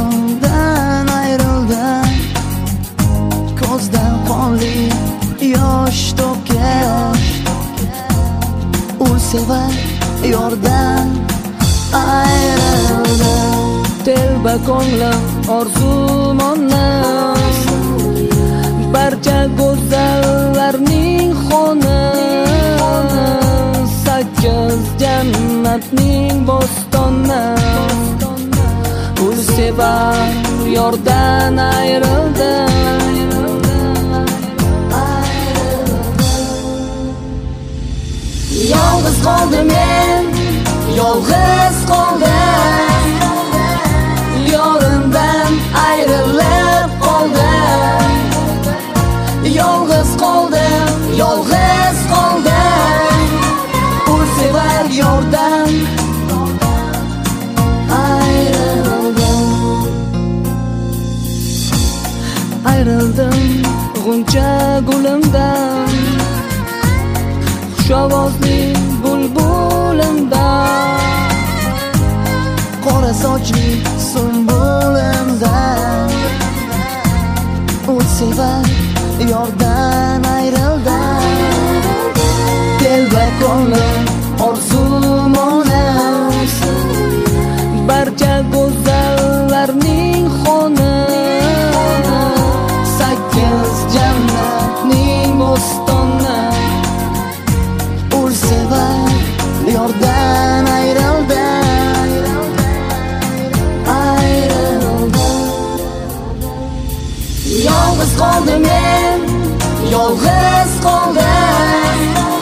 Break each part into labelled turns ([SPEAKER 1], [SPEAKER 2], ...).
[SPEAKER 1] yoldan ayrildim, ko'zdan qonli yosh to'kkan. U sevar yordan ayrildim.
[SPEAKER 2] Telba ko'nglim orzumondan, barcha go'zallarning xoni, sakkiz jannatning bo'stoni. U sevar yordan ayrildim.
[SPEAKER 1] Yolg'iz qoldim men, yolg'iz qoldim, yorimdan ayrilib qoldim. Yolg'iz qoldim, yolg'iz qoldim. U sevar yordan ayrildim.
[SPEAKER 2] Ayrildim g'uncha gulimdan, xushovozli bulbulimdan,
[SPEAKER 1] Qora sochli sumbulimdan. U sevar yordan ayrildim. Telba ko'nglim orzumonam,
[SPEAKER 2] barcha go'zallarning xoni,
[SPEAKER 1] sakkiz jannatning bo'stoni. U sevar yordan ayrildim. Yolg'iz qoldim men, yolg'iz qoldim,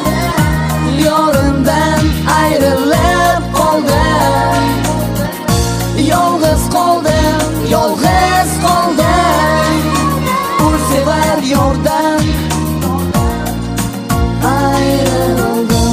[SPEAKER 1] yorimdan ayrilib qoldim. Yolg'iz qoldim, yolg'iz qoldim. U sevar yordan ayrildim.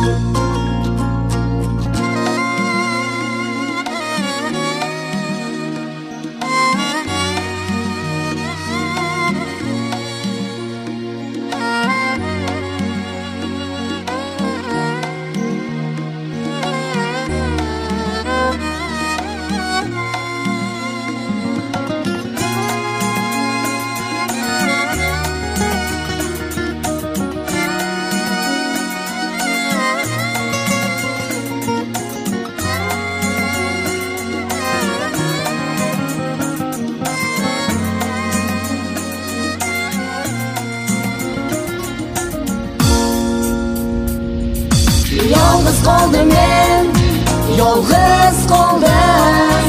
[SPEAKER 1] Yolg'iz qoldim men, yolg'iz qoldim,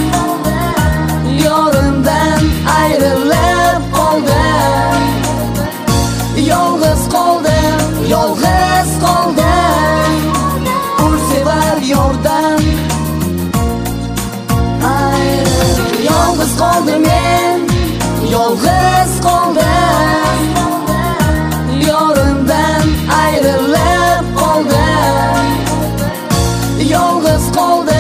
[SPEAKER 1] yorimdan ayrilib qoldim. Yolg'iz qoldim, yolg'iz qoldim. U sevar yordan ayrildim. Yolg'iz qoldim men, yolg'iz qoldim, yorimdan ayrilib qoldim. Yolg'iz qoldim.